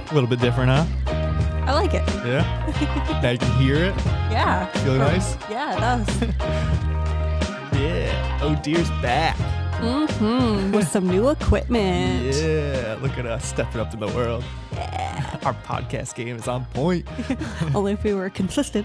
A little bit different, huh? I like it. Yeah? Now you can hear it? Yeah. Feeling nice? Yeah, it does. Yeah. Oh, dear's back. With some new equipment. Yeah. Look at us stepping up in the world. Yeah. Our podcast game is on point. Only if we were consistent.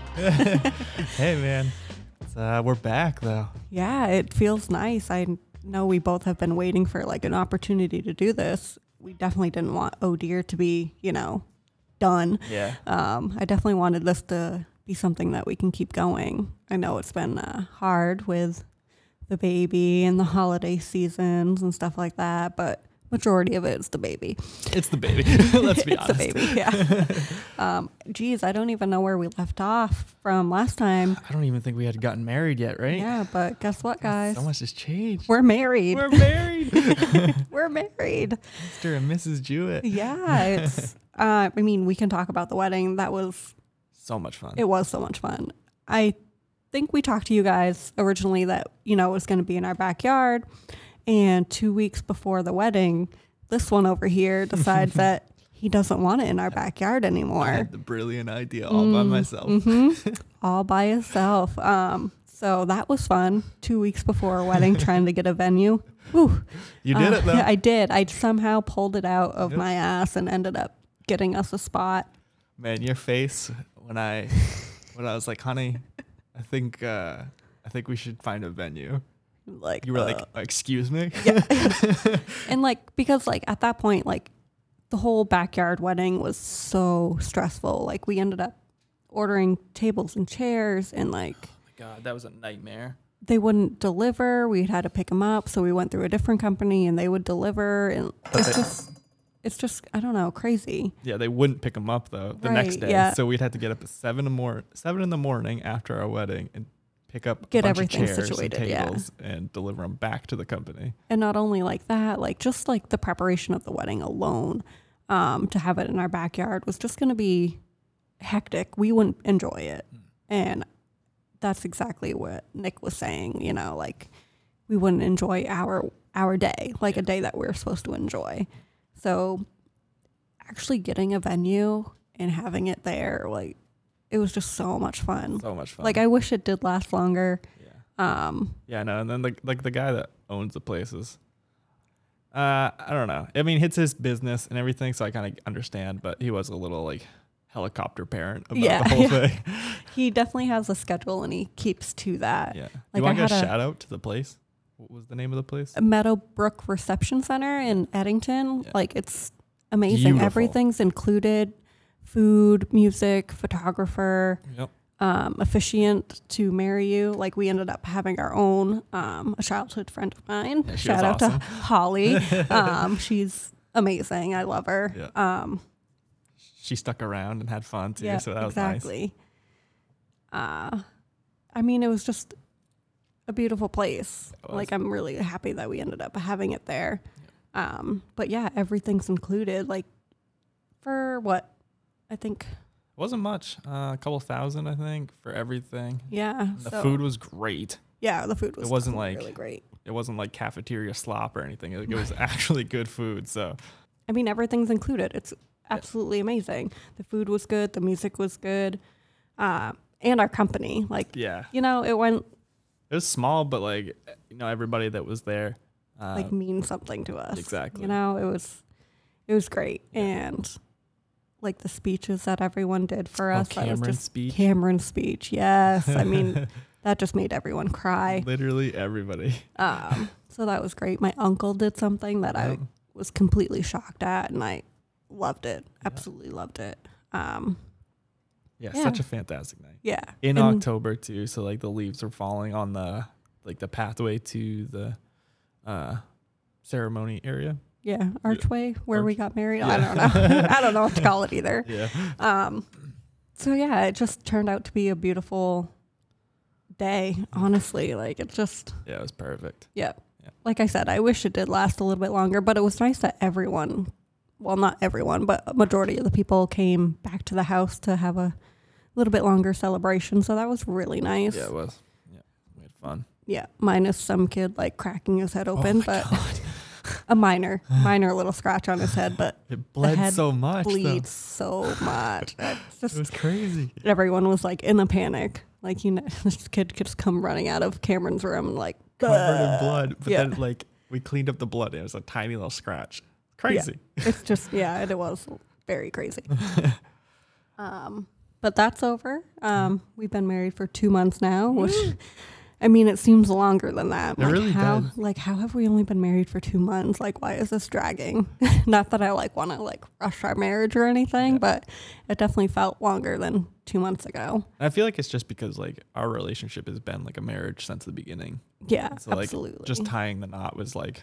Hey, man. We're back, though. Yeah, it feels nice. I know we both have been waiting for like an opportunity to do this. We definitely didn't want Oh Dear to be, done. Yeah. I definitely wanted this to be something that we can keep going. I know it's been hard with the baby and the holiday seasons and stuff like that, but majority of it is the baby. It's the baby. Let's be It's honest. the baby, yeah. Geez, I don't even know where we left off from last time. I don't even think we had gotten married yet, right? Yeah, but guess what, guys? So much has changed. We're married. We're married. We're married. Mr. and Mrs. Jewett. Yeah, it's. I mean, we can talk about the wedding. That was. So much fun. It was so much fun. I think we talked to you guys originally that it was going to be in our backyard, and 2 weeks before the wedding, this one over here decides that he doesn't want it in our backyard anymore. I had the brilliant idea all by myself. All by himself. So that was fun. 2 weeks before our wedding, trying to get a venue. Whew. You did it, though. I did. I somehow pulled it out of my ass and ended up getting us a spot. Man, your face when I was like, honey, I think we should find a venue. Like You were like, excuse me? yeah. And because at that point, the whole backyard wedding was so stressful. We ended up ordering tables and chairs, and Oh my God, that was a nightmare. they wouldn't deliver. We had to pick them up, so we went through a different company and they would deliver, and it's just I don't know, crazy. Yeah, they wouldn't pick them up though the next day. Yeah. So we'd have to get up at 7 in the morning after our wedding and pick up Get a bunch everything of chairs situated, and yeah. tables and deliver them back to the company. And not only that, just the preparation of the wedding alone, to have it in our backyard was just going to be hectic. We wouldn't enjoy it. And that's exactly what Nick was saying, we wouldn't enjoy our day, a day that we're supposed to enjoy. So actually getting a venue and having it there, it was just so much fun. So much fun. I wish it did last longer. Yeah. Yeah, no, and then the guy that owns the places, I don't know. I mean, it's his business and everything, so I kind of understand, but he was a little helicopter parent about the whole thing. He definitely has a schedule and he keeps to that. Yeah. Like, You want I to had get a shout out to the place? What was the name of the place? Meadowbrook Reception Center in Eddington. Yeah. It's amazing. Beautiful. Everything's included: food, music, photographer, Yep. officiant to marry you. We ended up having our own, a childhood friend of mine. Yeah, she Shout was out awesome. to Holly. She's amazing. I love her. Yeah. She stuck around and had fun too, so that was nice. exactly. I mean, it was just a beautiful place. It was. I'm really happy that we ended up having it there. But yeah, everything's included. For what? I think. It wasn't much, a couple thousand, I think, for everything. Yeah. The food was great. Yeah, the food was. It wasn't really great. It wasn't like cafeteria slop or anything. It was actually good food. So I mean, everything's included. It's absolutely amazing. The food was good. The music was good. And our company, yeah, it went it was small, but everybody that was there, means something to us. Exactly. It was great. And the speeches that everyone did for us. That was Cameron's just speech. Cameron's speech. Yes. I mean, that just made everyone cry. Literally everybody. So that was great. My uncle did something that I was completely shocked at, and I loved it. Absolutely loved it. Yeah, Yeah. such a fantastic night. Yeah. In And- October too, so the leaves were falling on the the pathway to the ceremony area. Yeah, archway where we got married. I Yeah. don't know. I don't know what to call it either. Yeah. So yeah, it just turned out to be a beautiful day. Honestly, it just Yeah, it was perfect. yeah. Yeah. Like I said, I wish it did last a little bit longer, but it was nice that everyone, well, not everyone, but a majority of the people came back to the house to have a little bit longer celebration. So that was really nice. Yeah, it was. Yeah, we had fun. Yeah, minus some kid cracking his head open, Oh my but God. A minor little scratch on his head, but It bled head so much. bleeds so much. It's It just was crazy. everyone was like in a panic. Like, you know, this kid could just come running out of Cameron's room and like Covered in blood. But Yeah. then like we cleaned up the blood and it was a tiny little scratch. Crazy. It's just and it was very crazy. But that's over. We've been married for 2 months now, which I mean, it seems longer than that. It really how does. like how have we only been married for 2 months? Like, why is this dragging? Not that I like want to like rush our marriage or anything, but it definitely felt longer than 2 months ago. I feel like it's just because like our relationship has been like a marriage since the beginning. Yeah, So like absolutely. just tying the knot was like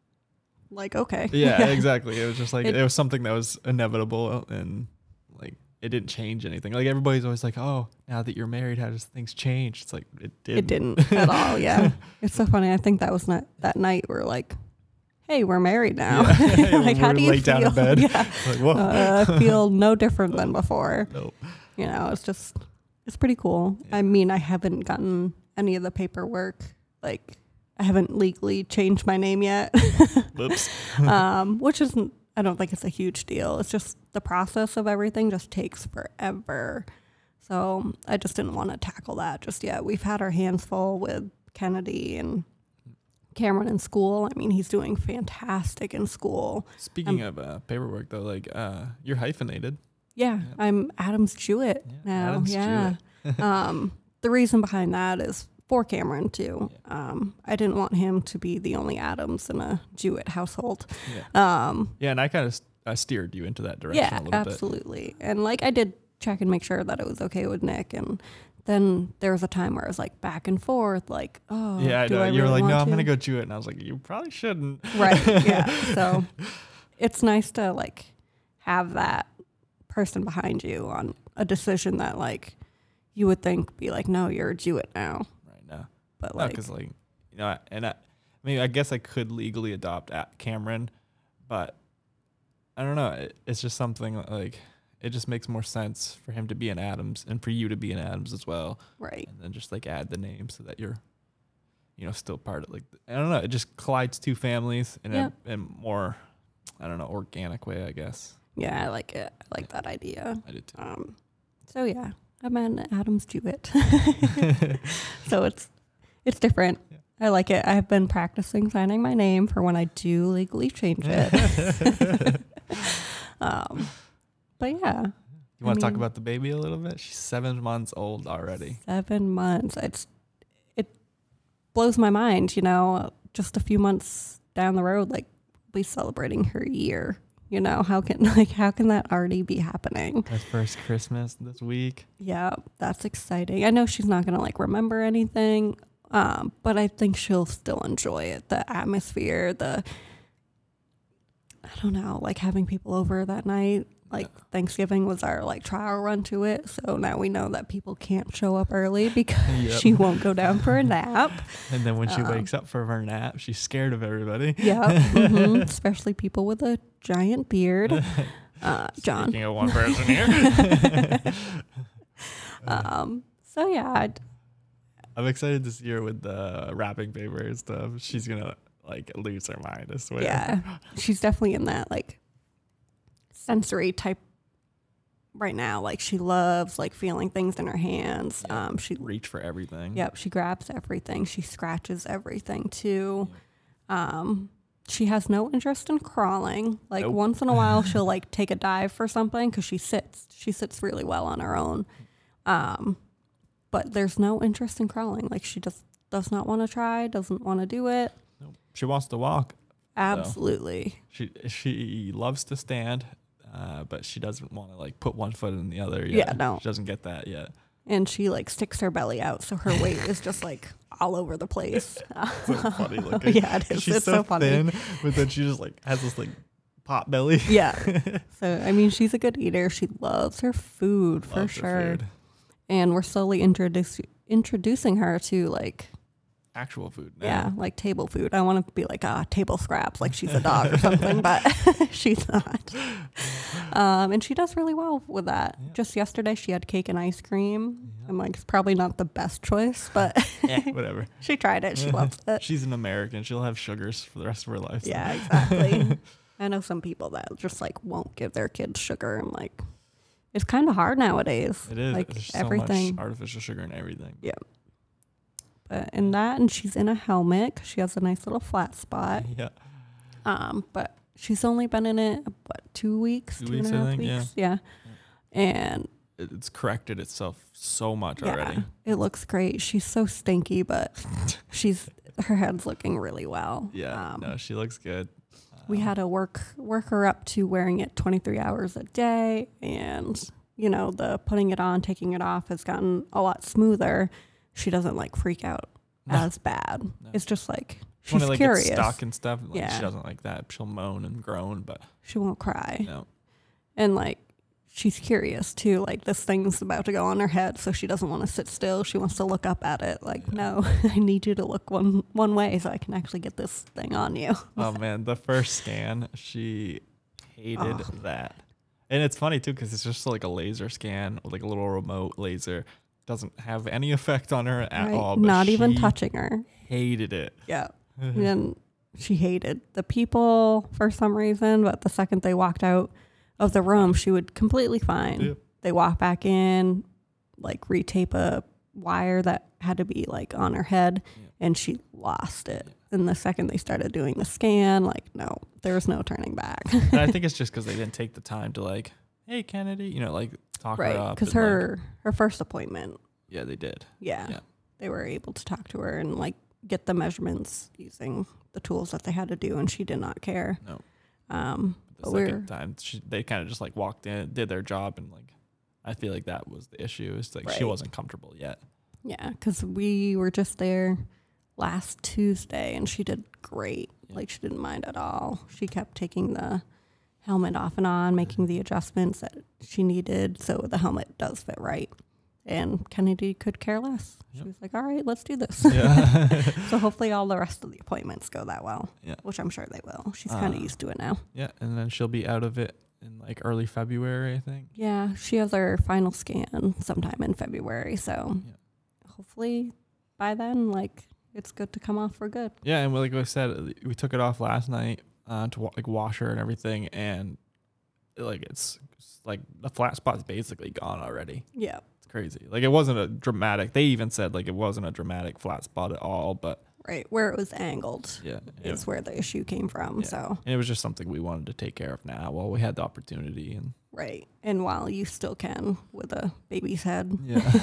okay. yeah, exactly. It was just like It- it was something that was inevitable and like it didn't change anything. Like everybody's always like, "Oh, now that you're married, how does things change?" It's like it didn't. It didn't at all. Yeah, it's so funny. I think that was not that night. We're like, "Hey, we're married now." Yeah. Like, how We're do you laid feel? down in bed. Yeah, Like, whoa. I feel no different than before. No. You know, it's pretty cool. Yeah. I mean, I haven't gotten any of the paperwork. Like, I haven't legally changed my name yet, Whoops. which isn't. I don't think it's a huge deal. It's just the process of everything just takes forever. So I just didn't want to tackle that just yet. We've had our hands full with Kennedy and Cameron in school. I mean, he's doing fantastic in school. Speaking of paperwork though, like you're hyphenated. Yeah, I'm Adams Jewett Yeah, now. Adams Yeah. The reason behind that is for Cameron too. I didn't want him to be the only Adams in a Jewett household. Yeah. Yeah, and I kind of steered you into that direction Yeah, a little bit. absolutely. And like I did check and make sure that it was okay with Nick. And then there was a time where I was like back and forth, like, oh, Yeah, I do know. I You were really like, want no, I'm to? gonna go Jewett, and I was like, you probably shouldn't. Right. Yeah. So it's nice to like have that person behind you on a decision that like you would think be like, no, you're a Jewett now. Right now. But No, like, because like you know, and I mean, I guess I could legally adopt at Cameron, but I don't know. It's just something like it just makes more sense for him to be an Adams and for you to be an Adams as well, right. and then just like add the name so that you're, you know, still part of like I don't know. It just collides two families in a more, I don't know, organic way, I guess. Yeah, I like it. I like that idea. I did too. So yeah, I'm an Adams Jewett. So it's different. Yeah. I like it. I've been practicing signing my name for when I do legally change it. But yeah, You want to talk mean- about the baby a little bit? She's 7 months old already. 7 months. It blows my mind, you know, just a few months down the road, like we'll be celebrating her year. You know, how can that already be happening? Her first Christmas this week. Yeah, that's exciting. I know she's not gonna like remember anything, but I think she'll still enjoy it. The atmosphere, I don't know, like having people over that night. Like Thanksgiving was our like trial run to it, so now we know that people can't show up early because Yep. she won't go down for a nap. And then when she wakes up for her nap, she's scared of everybody. Yeah, especially people with a giant beard. John. Speaking of one person here. So yeah, I'm excited this year with the wrapping paper and stuff. She's gonna like lose her mind, I swear. yeah, she's definitely in that like sensory type right now. Like she loves like feeling things in her hands. Yeah. She Reach for everything. Yep, she grabs everything. She scratches everything too. She has no interest in crawling. Like Nope. once in a while she'll like take a dive for something because she sits really well on her own. But there's no interest in crawling. Like she just does not want to try, doesn't want to do it. Nope. She wants to walk. Absolutely. She loves to stand, but she doesn't want to like put one foot in the other yet. Yeah, no. She doesn't get that yet. And she like sticks her belly out, so her weight is just like all over the place. So funny looking. Yeah, it is. She's It's so funny. thin, but then she just like has this like pot belly. Yeah. So I mean, she's a good eater. She loves her food for Loves her sure. food. And we're slowly introducing her to like Actual food. Now. yeah, like table food. I want to be like table scraps, like she's a dog or something, but she's not. And she does really well with that. Yeah. Just yesterday, she had cake and ice cream. I'm like, it's probably not the best choice, but Whatever. she tried it. She loves it. She's an American. She'll have sugars for the rest of her life. So. Yeah, exactly. I know some people that just like won't give their kids sugar. I'm like, it's kind of hard nowadays. It is. Like There's everything. so much artificial sugar in everything. Yeah. But in that, and she's in a helmet 'cause she has a nice little flat spot. Yeah. But she's only been in it, 2 weeks? 2.5 weeks? Yeah. And It's corrected itself so much already. It looks great. She's so stinky, but her head's looking really well. Yeah. No, she looks good. We had to work her up to wearing it 23 hours a day, and the putting it on, taking it off has gotten a lot smoother. She doesn't like freak out as bad. No. It's just like she's when it, curious. Gets stuck and stuff. Like, she doesn't like that. She'll moan and groan, but she won't cry. No. And like she's curious too. Like this thing's about to go on her head, so she doesn't want to sit still. She wants to look up at it. Like, no, I need you to look one way so I can actually get this thing on you. Oh man, the first scan, she hated that. And it's funny too because it's just like a laser scan with like a little remote laser. Doesn't have any effect on her at all. But not even touching her. Hated it. Yeah. And she hated the people for some reason, but the second they walked out of the room, she would completely fine. Yep. They walk back in, like retape a wire that had to be like on her head, and she lost it. And the second they started doing the scan, like, no, there was no turning back. And I think it's just because they didn't take the time to like, hey, Kennedy, like talk her up. Because her first appointment. Yeah, they did. Yeah. They were able to talk to her and like get the measurements using the tools that they had to do, and she did not care. No. The second time, they kind of just like walked in, did their job, and like I feel like that was the issue. It's like she wasn't comfortable yet. Yeah, because we were just there last Tuesday, and she did great. Yeah. Like she didn't mind at all. She kept taking the helmet off and on, making the adjustments that she needed, so the helmet does fit right. And Kennedy could care less. She was like, all right, let's do this. Yeah. So hopefully all the rest of the appointments go that well, which I'm sure they will. She's kind of used to it now. Yeah, and then she'll be out of it in like early February, I think. Yeah, she has her final scan sometime in February. So hopefully by then, like, it's good to come off for good. Yeah, and like I said, we took it off last night to like wash her and everything, and like it's like the flat spot's basically gone already. Yeah. Crazy. Like it wasn't a dramatic, they even said like it wasn't a dramatic flat spot at all, but where it was angled is where the issue came from. So and it was just something we wanted to take care of now while we had the opportunity, and and while you still can with a baby's head.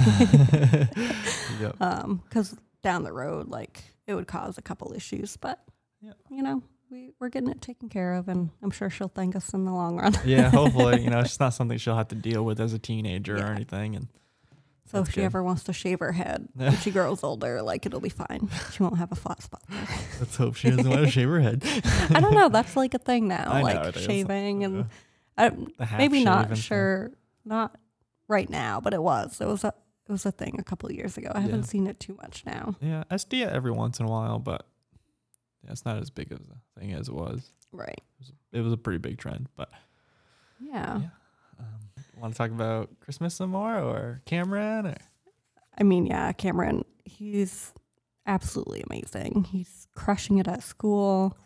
Because down the road, like, it would cause a couple issues, but we're getting it taken care of, and I'm sure she'll thank us in the long run. Yeah, hopefully. It's not something she'll have to deal with as a teenager or anything. And so if she ever wants to shave her head when she grows older, like, it'll be fine. She won't have a flat spot there. Let's hope she doesn't want to shave her head. I don't know. That's like a thing now, I like know, shaving and maybe not sure, not right now, but it was a thing a couple of years ago. I haven't seen it too much now. Yeah, I see it every once in a while, but it's not as big of a thing as it was. Right. It was a pretty big trend, but yeah. Want to talk about Christmas some more, or Cameron? I mean, Cameron, he's absolutely amazing. He's crushing it at school.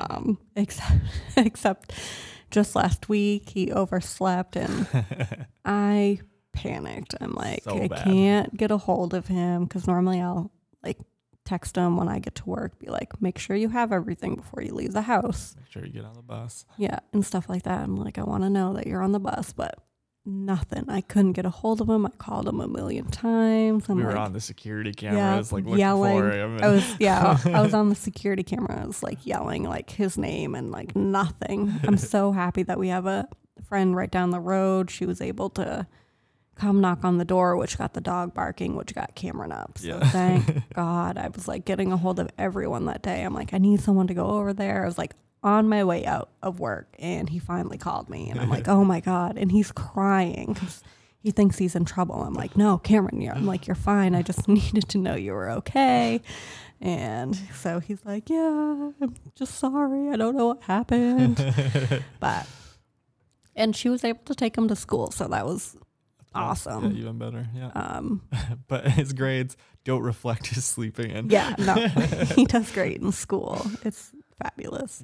Except just last week he overslept, and I panicked. I'm like, I can't get a hold of him, because normally I'll like text him when I get to work, be like, make sure you have everything before you leave the house. Make sure you get on the bus. Yeah, and stuff like that. I'm like, I want to know that you're on the bus, but nothing. I couldn't get a hold of him. I called him a million times. We were on the security cameras, like looking yelling for him. I was on the security cameras, like yelling like his name, and like nothing. I'm so happy that we have a friend right down the road. She was able to come knock on the door, which got the dog barking, which got Cameron up. So thank God. I was like getting a hold of everyone that day. I'm like, I need someone to go over there. I was like on my way out of work, and he finally called me, and I'm like, oh my God. And he's crying because he thinks he's in trouble. I'm like, no, Cameron, you're fine. I just needed to know you were okay. And so he's like, yeah, I'm just sorry. I don't know what happened. And she was able to take him to school. So that was awesome. Yeah, even better. Yeah. Um, But his grades don't reflect his sleeping in. yeah, no, he does great in school. It's fabulous.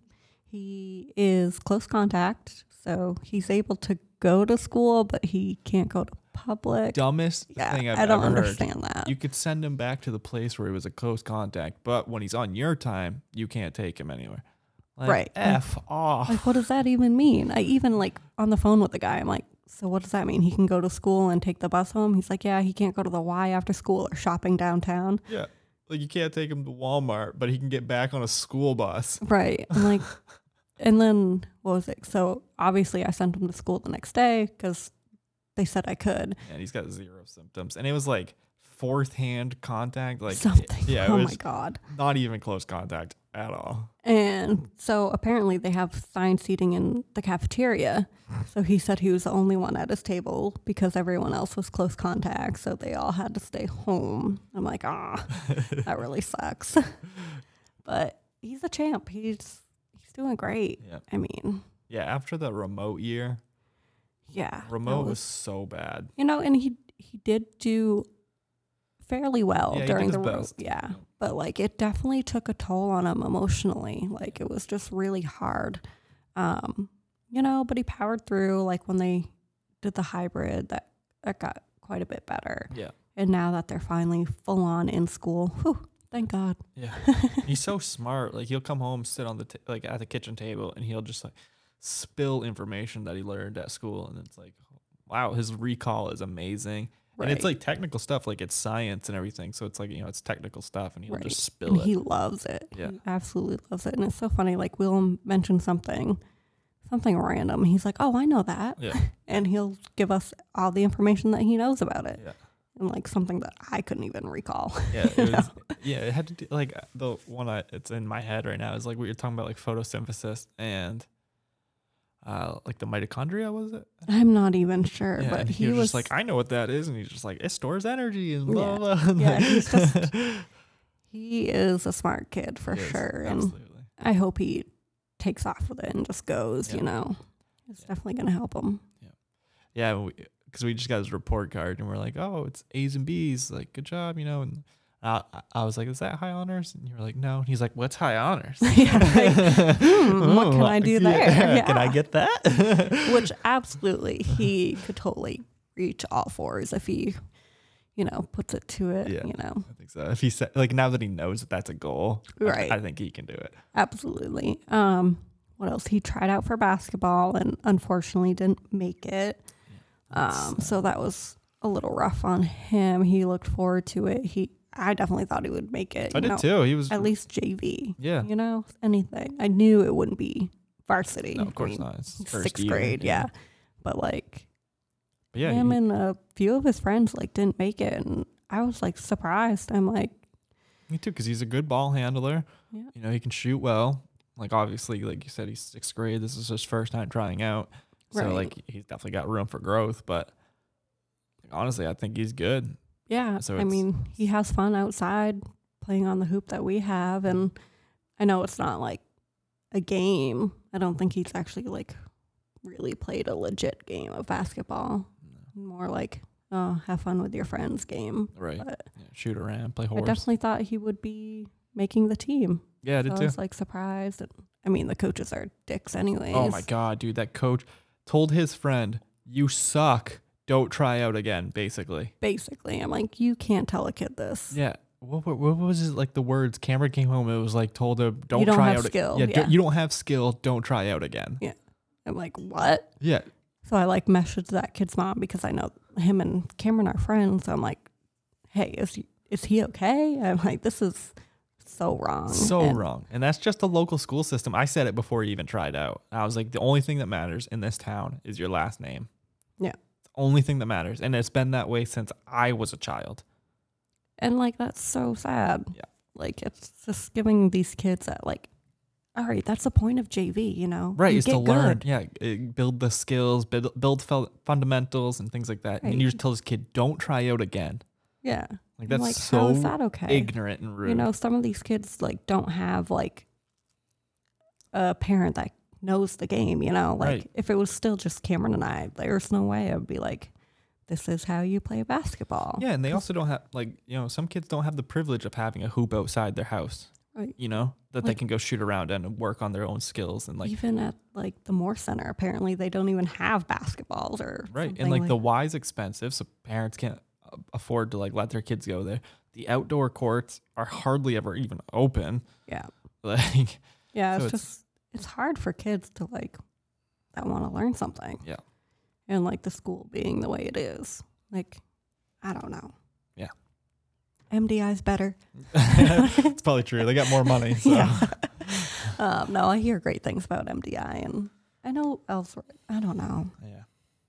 He is close contact, so he's able to go to school, but he can't go to public. Dumbest thing I've I don't ever heard. understand that. You could send him back to the place where he was a close contact, but when he's on your time, you can't take him anywhere. Like, Right. F off. Like, what does that even mean? I even like on the phone with the guy, I'm like, so what does that mean? He can go to school and take the bus home? He's like, yeah, he can't go to the Y after school or shopping downtown. Yeah. Like you can't take him to Walmart, but he can get back on a school bus. Right. I'm like, and then what was it? So obviously I sent him to school the next day because they said I could. And he's got 0 symptoms. And it was like fourth hand contact. Like Something. Yeah. Oh It my was God. not even close contact at all. And so apparently they have assigned seating in the cafeteria. So he said he was the only one at his table because everyone else was close contact. So they all had to stay home. I'm like, that really sucks. But he's a champ. He's doing great. Yeah. I mean, Yeah. After the remote year, yeah. remote was so bad. You know, and he did do fairly well Yeah, he during did the his road. best. Yeah. But like it definitely took a toll on him emotionally. Like it was just really hard. You know, but he powered through. Like when they did the hybrid, that got quite a bit better. Yeah. And now that they're finally full on in school, whew, thank God. Yeah. He's so smart. Like he'll come home, sit on the like at the kitchen table, and he'll just like spill information that he learned at school, and it's like, wow, his recall is amazing. And it's Right. like technical stuff, like it's science and everything. So it's like, you know, it's technical stuff, and he'll Right. just spill And it. he loves it. Yeah. He absolutely loves it. And it's so funny. Like we'll mention something random. He's like, oh, I know that. Yeah. And he'll give us all the information that he knows about it. Yeah. And like something that I couldn't even recall. Yeah. It was, yeah. It had to do like the one it's in my head right now is like we were talking about like photosynthesis and like the mitochondria, was it? I'm not even sure, Yeah, but and he was was just like, I know what that is, and he's just like, it stores energy and blah Yeah. blah. Yeah, he's just- he is a smart kid for He is, sure. And absolutely. I hope he takes off with it and just goes, Yeah. you know. It's Yeah. definitely going to help him. Yeah, because we just got his report card and we're like, oh, it's A's and B's, like good job, you know. And I was like, is that high honors? And you were like, no. And he's like, what's high honors? Yeah, like, what can I do there? Yeah, Can I Yeah. get that? Which absolutely he could totally reach all fours if he, you know, puts it to it, Yeah. you know. I think so. If he said, like, now that he knows that that's a goal, Right. I think he can do it. Absolutely. What else? He tried out for basketball and unfortunately didn't make it. So that was a little rough on him. He looked forward to it. I definitely thought he would make it. I did too. He was At least JV. Yeah. You know, anything. I knew it wouldn't be varsity. No, of I course mean, not. It's first Sixth year, grade, yeah. But like But yeah, him and a few of his friends like didn't make it, and I was like surprised. I'm like, me too, because he's a good ball handler. Yeah. You know, he can shoot well. Like obviously, like you said, he's sixth grade. This is his first time trying out, so Right. like he's definitely got room for growth. But honestly, I think he's good. yeah. So I it's- mean, he has fun outside playing on the hoop that we have, and I know it's not like a game. I don't think he's actually like really played a legit game of basketball. More like, oh, have fun with your friends game. Right. But Yeah, shoot around, play I horse. definitely thought he would be making the team. Yeah, I So did I too. was like surprised. And, I mean, the coaches are dicks anyways. Oh my god, dude, that coach told his friend, "You suck. Don't try out again." Basically. Basically, I'm like, you can't tell a kid this. Yeah. What was it like the words? Cameron came home. It was like told him, "Don't, You don't try have out." skill, Yeah, yeah. you don't have skill. Don't try out again. Yeah. I'm like, what? Yeah. So I like messaged that kid's mom because I know him and Cameron are friends. So I'm like, hey, is he okay? I'm like, this is so wrong. So And wrong. And that's just the local school system. I said it before he even tried out. I was like, the only thing that matters in this town is your last name. Yeah. It's the only thing that matters. And it's been that way since I was a child. And like, that's so sad. Yeah. Like, it's just giving these kids that, like, all right, that's the point of JV, you know? Right. You Is to get learn. good. Yeah. Build the skills, build fundamentals and things like that. And Right. you just tell this kid, don't try out again. Yeah. Like I'm that's like, so how is that okay? ignorant and rude. You know, some of these kids, like, don't have, like, a parent that knows the game, you know? Like, Right. if it was still just Cameron and I, there's no way I would be like, this is how you play basketball. Yeah, and they also don't have some kids don't have the privilege of having a hoop outside their house. Right. That they can go shoot around and work on their own skills and even at the Moore Center, apparently they don't even have basketballs or right. And the Y's expensive, so parents can't afford to let their kids go there. The outdoor courts are hardly ever even open. Yeah. Yeah, so it's hard for kids to that want to learn something. Yeah. And the school being the way it is. I don't know. Yeah. MDI's better. It's probably true. They got more money. So. Yeah. No, I hear great things about MDI, and I know elsewhere. I don't know. Yeah.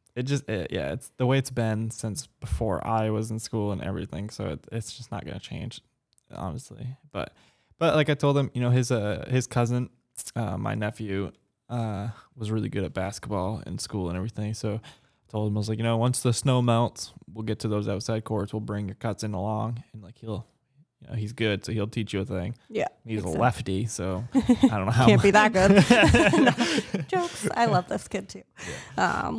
It's the way it's been since before I was in school and everything. So it's just not going to change, honestly. But like I told him, his cousin, my nephew, was really good at basketball in school and everything. So I told him, I was like, once the snow melts, we'll get to those outside courts. We'll bring your cousin along, and he'll, he's good, so he'll teach you a thing. Yeah, he's a lefty, so I don't know how. Can't be that good. No, jokes. I love this kid too. Yeah.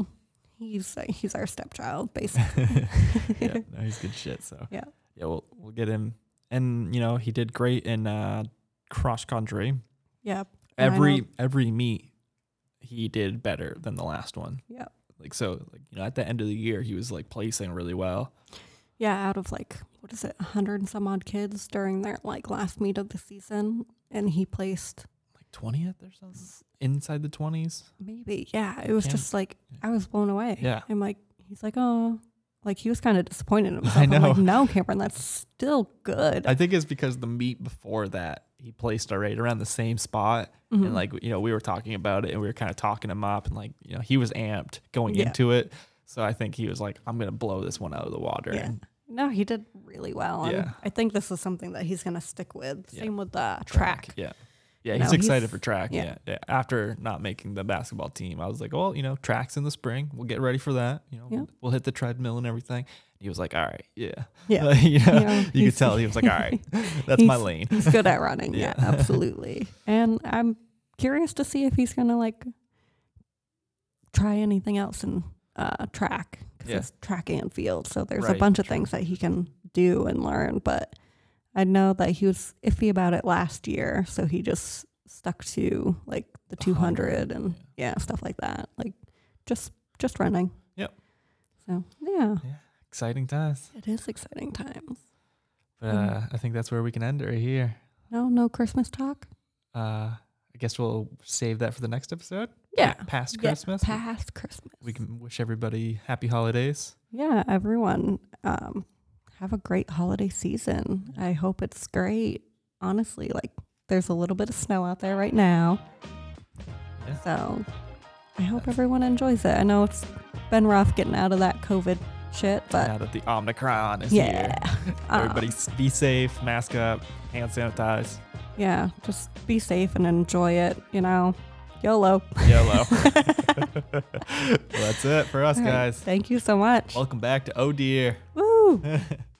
He's our stepchild, basically. Yeah, no, he's good shit. So yeah, we'll get him, and he did great in cross country. Yeah, every meet he did better than the last one. Yeah. At the end of the year, he was placing really well. Yeah, out of 100 and some odd kids during their last meet of the season, and he placed 20th or something, inside the 20s. Maybe, yeah. It was just I was blown away. Yeah, I'm he's he was kind of disappointed in himself. I know. I'm no, Cameron, that's still good. I think it's because the meet before that he placed right around the same spot. And we were talking about it, and we were kind of talking him up, and he was amped going into it. So I think he was I'm going to blow this one out of the water. Yeah. No, he did really well. And I think this is something that he's going to stick with. Same with track. Yeah. Yeah, he's excited for track. Yeah. After not making the basketball team, I was like, well, track's in the spring. We'll get ready for that. We'll hit the treadmill and everything. He was like, all right, yeah. You could tell he was like, all right, that's my lane. He's good at running. Yeah, absolutely. And I'm curious to see if he's going to try anything else in track. Because it's track and field. So there's a bunch of things that he can do and learn. But I know that he was iffy about it last year. So he just stuck to the 200 and stuff like that. Just running. Yep. So, yeah. Exciting times. It is exciting times. But I think that's where we can end it right here. No Christmas talk? I guess we'll save that for the next episode. Yeah. Past Christmas. Past Christmas. We can wish everybody happy holidays. Yeah, everyone. Have a great holiday season. I hope it's great. Honestly, there's a little bit of snow out there right now. Yeah. So I hope everyone enjoys it. I know it's been rough getting out of that COVID shit, but now that the Omicron is here, everybody be safe, mask up, hand sanitize. Yeah, just be safe and enjoy it. YOLO. Well, that's it for us, guys. Thank you so much. Welcome back to Oh Dear. Woo.